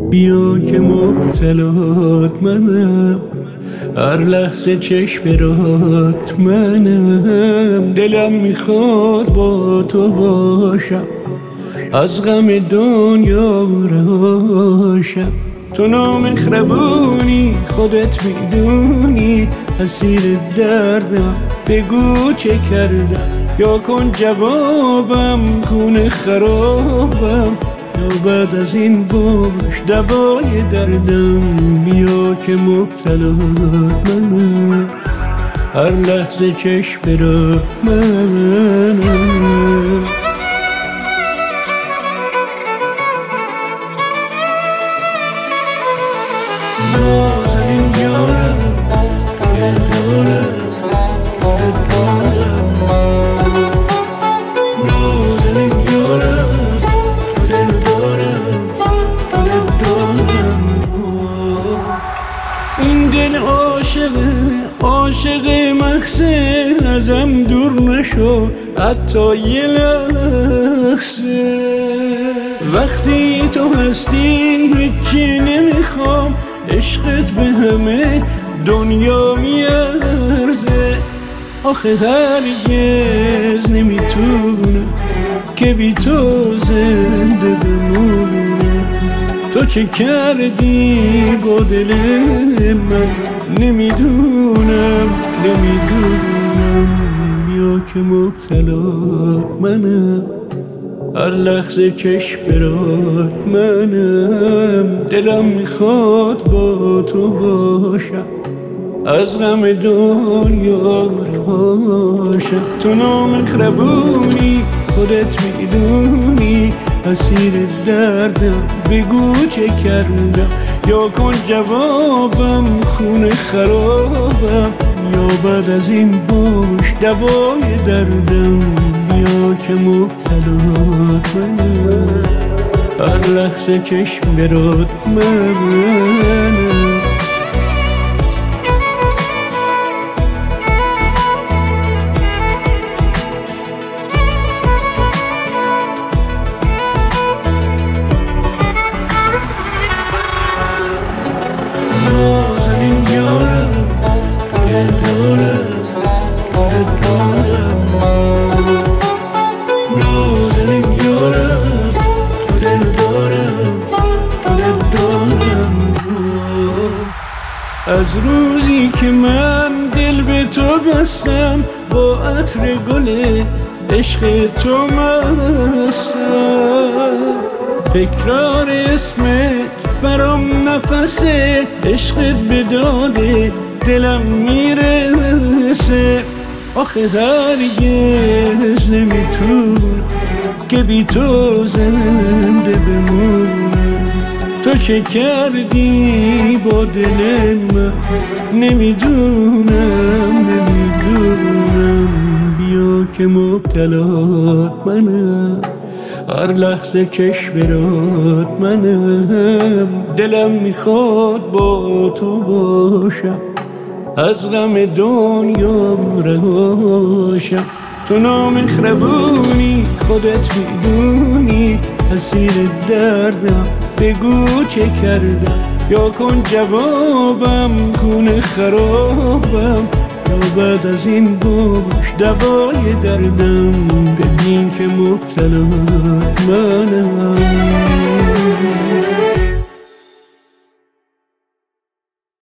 بیا که مبتلات منم، هر لحظه چشم برات منم. دلم میخواد با تو باشم، از غم دنیا رهاشم. تو نامهربونی خودت میدونی، اسیر دردم بگو چه کردم. یا کن جوابم خونه خرابم، یا بعد از این باش دوای دردم. بیا که مبتلات منم، هر لحظه چشم برات منم. نازنین یارم دلدارم دلدارم، نازنین یارم دلدارم دلدارم. این دل عاشق مخزه، ازم دور نشو حتی یه لحظه. وقتی تو هستی هیچی نمیخوام، عشقت به همه دنیا میارزه. آخه هرگز نمیتونم که بی تو زنده بمونم. تو چه کردی با دل من نمیدونم. بیا که مبتلات منم، هر لحظه چشم برات منم. دلم میخواد با تو باشم، از غم دنیا رهاشم. تو نامهربونی خودت میدونی، اسیر دردم بگو چه کردم. یا کن جوابم خونه خرابم، یا بعد از این باش دوای دردم. بیا که مبتلات منم، هر لحظه چشم برات منم. نازنین یارم دلدارم دلدارم، نازنین یارم دلدارم دلدارم. از روزی که من دل به تو بستم، با عطر گل عشق تو مستم. تکرار اسمت برام نفسه، عشقت به داده دلم میرسه. آخه هرگز نمیتونم که بی تو زنده بمونم. تو چه کردی با دل من نمیدونم. بیا که مبتلات منم، هر لحظه چشم برات منم. دلم میخواد با تو باشم، از غم دنیا رهاشم. تو نامهربونی خودت میدونی، اسیر دردم بگو چه کردم. یا کن جوابم خونه خرابم، یا بعد از این باش دوای دردم. ببین که مبتلات منم.